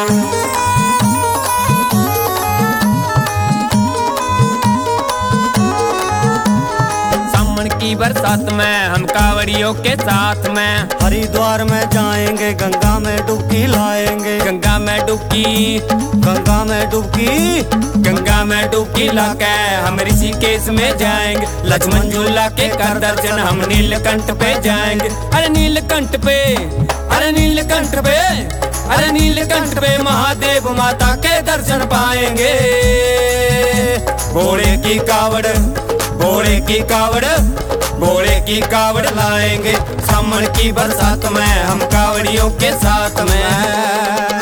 की बरसात में हम कांवड़ियों के साथ में हरिद्वार में जाएंगे, गंगा में डुबकी लाएंगे। गंगा में डुबकी, गंगा में डुबकी, गंगा में डुबकी लाके हम ऋषिकेश में जाएंगे। लक्ष्मण झूला के कर दर्शन हम नीलकंठ पे जाएंगे। अरे नीलकंठ पे, अरे नीलकंठ पे, अरे नीलकंठ पे महादेव माता के दर्शन पाएंगे। घोड़े की कावड़, घोड़े की कावड़, घोड़े की कावड़ लाएंगे। सावन की बरसात में हम कावड़ियों के साथ में।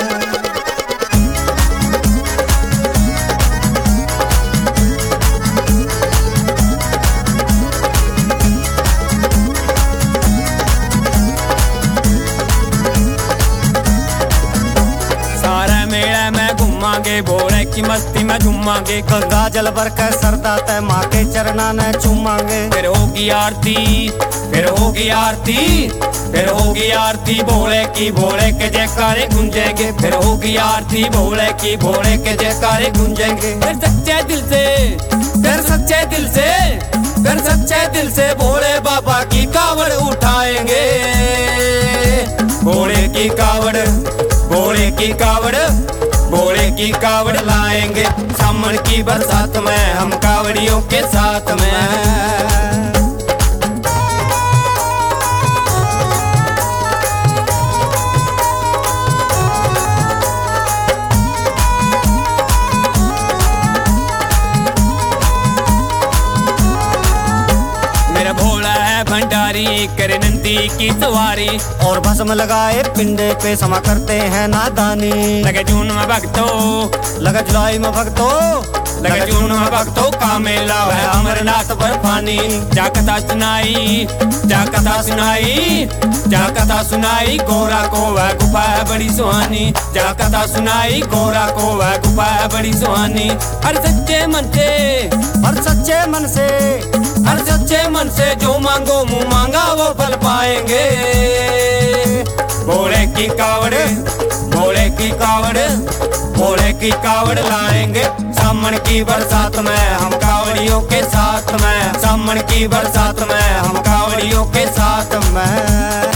घूमांगे भोले की मस्ती में झूमांगे। गंगा जल भर के सरदा ते माँ के चरणा ने चूमांगे। फिर होगी आरती, फिर होगी आरती, फिर होगी आरती भोले की, भोले के जयकारे गूंजेंगे। फिर होगी आरती भोले की, भोले के जयकारे गूंजेंगे। फिर सच्चे दिल से, फिर सच्चे दिल से, फिर सच्चे दिल से भोले बाबा की कावड़ उठाएंगे। भोले की कावड़, भोले की कावड़, भोले की कावड़ लाएंगे। सावन की बरसात में हम कावड़ियों के साथ में। भंडारी करे नंदी की सवारी और भस्म लगाए पिंडे पे समा करते हैं नादानी। लगे जून में भक्तो, लगे जुलाई में भक्तो, लगे जून में भक्तो का मेला है अमरनाथ पर पानी। जा कथा सुनाई, जा कथा सुनाई, जा कथा सुनाई गोरा को वह गुफा है बड़ी सुहानी। जा कथा सुनाई गोरा को वह गुफा है बड़ी सुहानी। हर सच्चे मन से, हर सच्चे मन से, हर सच्चे मन से जो मांगो मुँह मांगा वो फल पाएंगे। भोले की कावड़, भोले की कावड़, भोले की कावड़ लाएंगे। सावन की बरसात में हम कावड़ियों के साथ में। सावन की बरसात में हम कावड़ियों के साथ में।